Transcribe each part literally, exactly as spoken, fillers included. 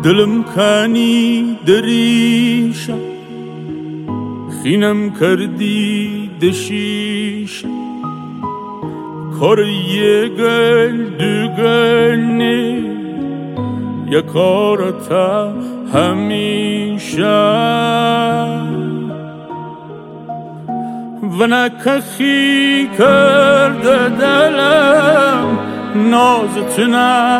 دلم کنی دریشم خینم کردی دشیشم کار یه گل دو گل نی یا کارتا همیشه و نکخی کرده دلم نازتونه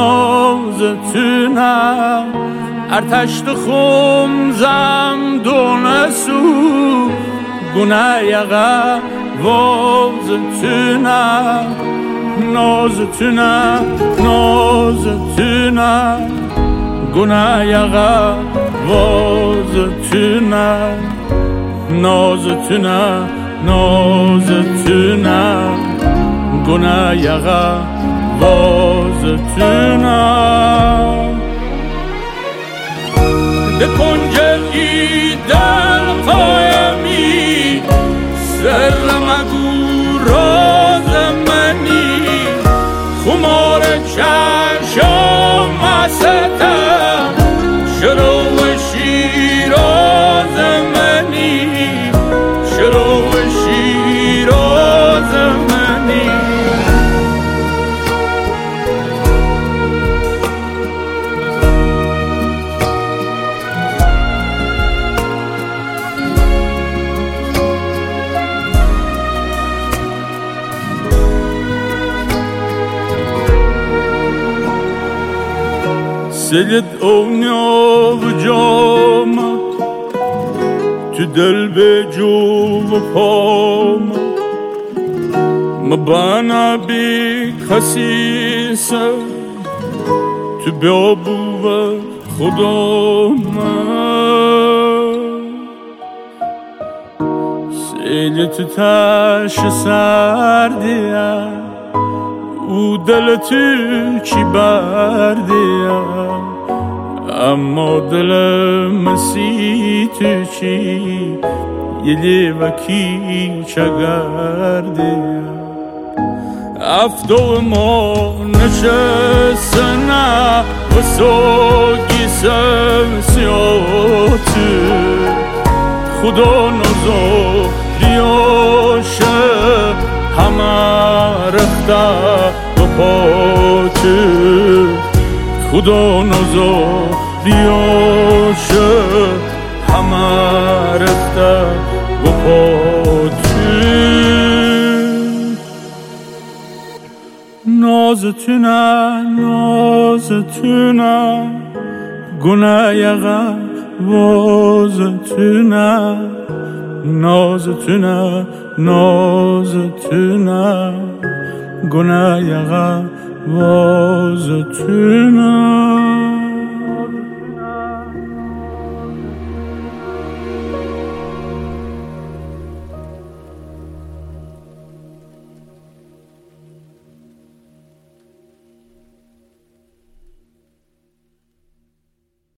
نازتونه ارتشت خمزم دونسو گونه یقه وازتونه نازتونه نازتونه گونه یقه وازتونه نازتونه نازتونه گونه یقه وازتونه ده کنجی دل قایمی سر مگو راز منی خمار چشم مستم شروع شیراز منی شروع شیراز منی سلت اونیا و جامه تو دل به جو و پام مبانا بی خسیسه تو بیابو و خدا من سلت تش سردیه او دل تو چی بردیه اما دلم مسی تو چی یه لیوکی چگردیه افتو ما نشستنه و سوگی سمسیاتو خدا نزا ریاشه همه رخته و پاتو خدا نزا ریاشه همه رخته و پاتو نازتونه نازتونه گونه یقه وازتونه نازتونه نازتونه گونه یقه وازتونه